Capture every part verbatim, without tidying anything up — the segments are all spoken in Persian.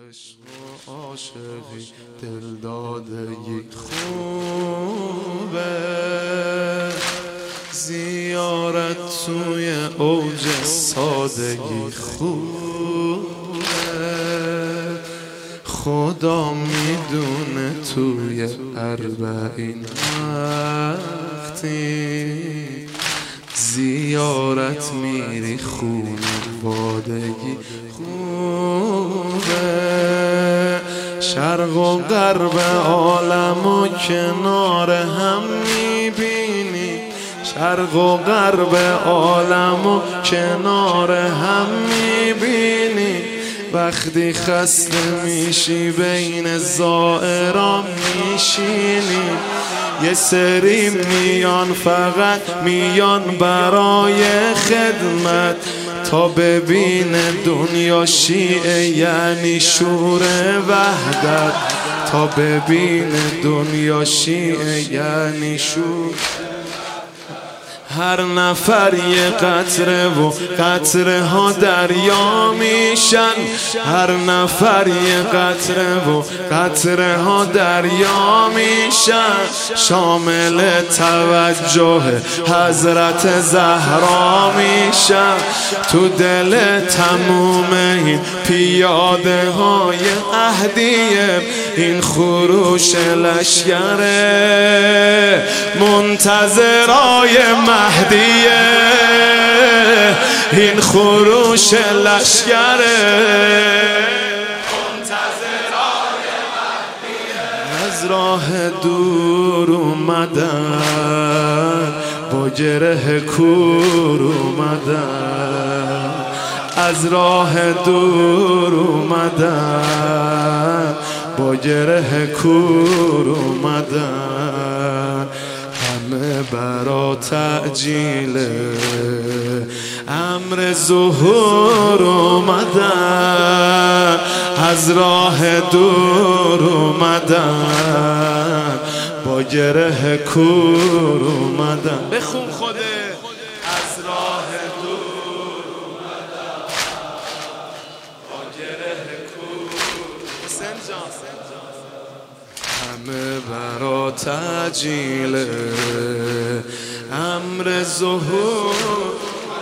عشق و عاشقی دلدادگی خوبه، زیارت توی اوج سادگی خوبه. خدا میدونه توی اربعین وقتی زیارت میری خونوادگی خوبه. شرق و غرب عالم و کنار هم میبینی، شرق و غرب عالم و کنار هم میبینی. وقتی خسته میشی بین زائران میشینی. یه سری میان فقط میان برای خدمت، تا ببین دنیا شیعه یعنی شور وحدت. تا ببین دنیا شیعه یعنی شور. هر نفر یه قطره و قطره ها دریا میشن. هر نفر یه قطره و قطره ها دریا میشن. شامل توجه حضرت زهرا میشن. تو دل تموم این پیاده های اهدیه این خروش لشکره منتظرای مهدیه. این خروش لشکره منتظرای مهدیه. از راه دور اومدن با گره کور اومدن. از راه دور اومدن با گره کور اومدن. همه برا تعجیل امر ظهور اومدن. از راه دور اومدن با گره کور اومدن. بخون خوده. از راه دور اومدن با گره کور. حسین جان همه برا تعجیل امر ظهور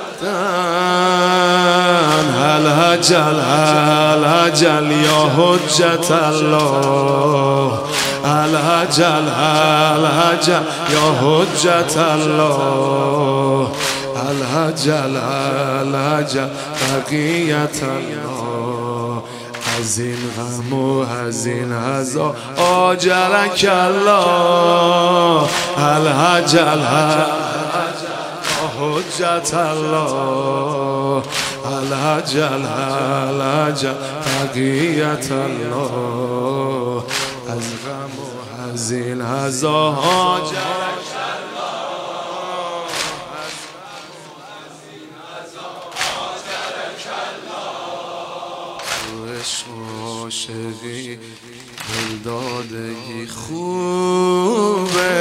هل هجل هل هجل یا حجت الله. هل هجل هل هجل یا حجت الله. هل هجل هل هجل بقیت الله. از این غم و از این هزا آجلک الله. هل هجل هل حجت الله. هل هجل هل هجل بقیت الله. از غم و از این هزا آجلک عاشقی دلدادگی خوبه،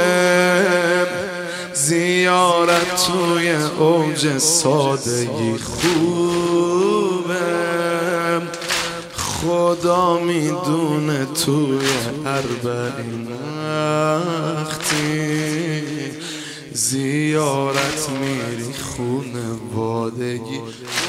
زیارت توی اوج سادگی خوبه. خدا میدونه توی اربعین وقتی زیارت میری خونوادگی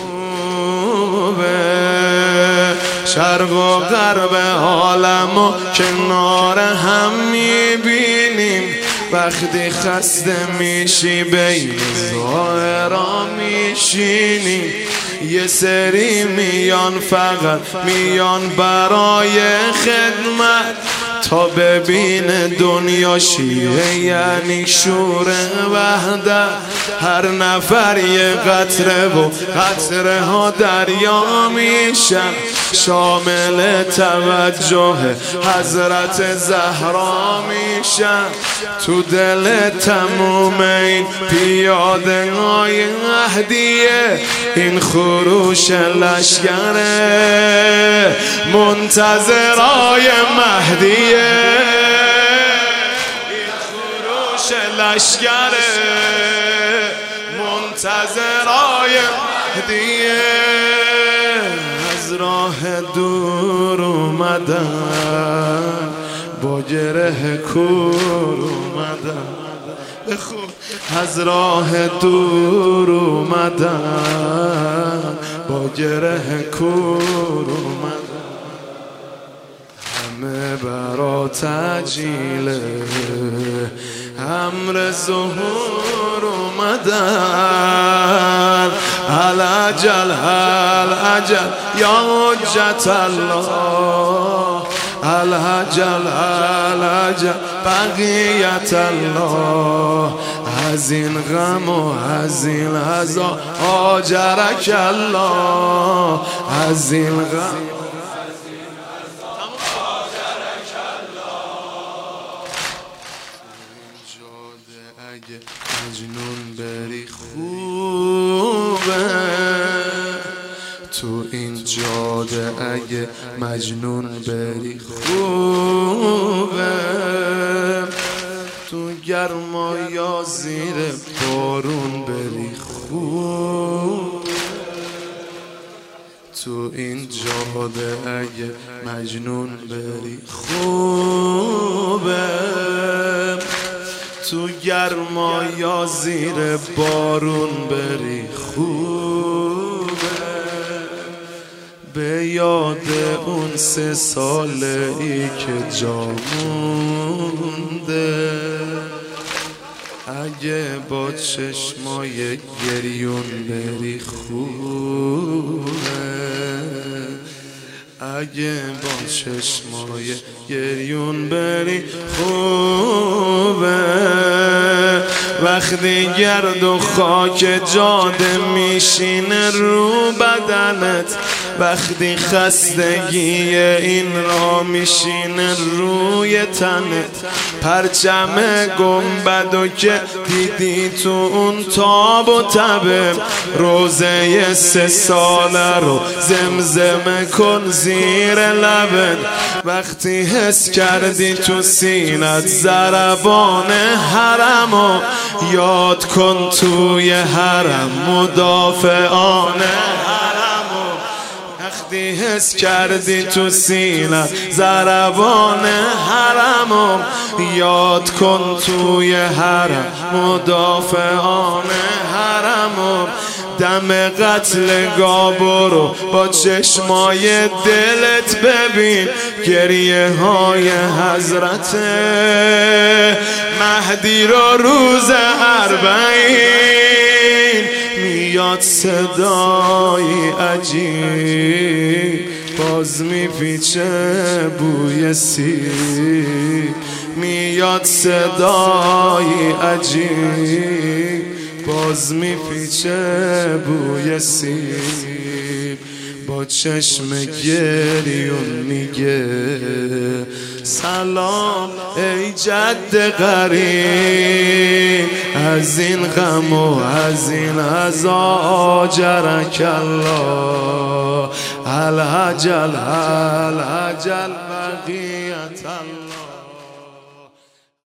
خوبه. شرق و غرب عالم و کنار هم میبینیم. وقتی خسته میشی بین ظاهرا میشینی. یه سری میان فقط میان برای خدمت، تا ببین دنیا شیعه یعنی شور وحدت. هر نفر یه قطره و قطره ها دریا میشن. شامل توجه حضرت زهرا میشن. تو دل تموم این پیاده های اهدیه این خروش لشکره منتظرای مهدیه. این خروش لشکره منتظرای مهدیه. از راه دور اومدم، با گره کور اومدم، از راه دور اومدم، با گره کور اومدم. همه برا تجیله امر ظهور اومدن، العجل العجل یا حجت الله، العجل العجل بقیت الله، از این غم و از این عذاب آجرک الله، از این غم اگه مجنون بری خوبه، تو این جاده اگه مجنون بری خوبه، تو گرما یا زیر بارون بری خوبه، تو این جاده اگه مجنون بری خوبه، تو گرما یا زیر بارون بری خوبه. به یاد اون سه ساله ای که جا مونده، اگه با چشمای گریون بری خوبه، اگه با چشمای گریون بری خوبه. وقتی گرد و خاک جاده میشینه رو بدنت، وقتی خستگی این را میشینه روی تنت، پرچم گنبدو که دیدی تو اون تاب و تبه، روزه سه ساله رو زمزمه کن زیر لبت. وقتی حس کردی تو سینت ضربان حرمو، یاد کن توی حرم مدافعان حرمو. وقتی حس کردی تو سینت ضربان حرمو، یاد کن توی حرم مدافعان حرمو. دم قتل گابرو با چشمای دلت ببین، گریه های حضرت مهدی رو روز اربعین. میاد صدای عجیب باز میپیچه بوی سیب، میاد صدای عجیب باز میپیچه بوی سیب. با چشم گریون میگه سلام ای جد قریب، از این غم و از این عذاب آجرک الله، العجل العجل بقیت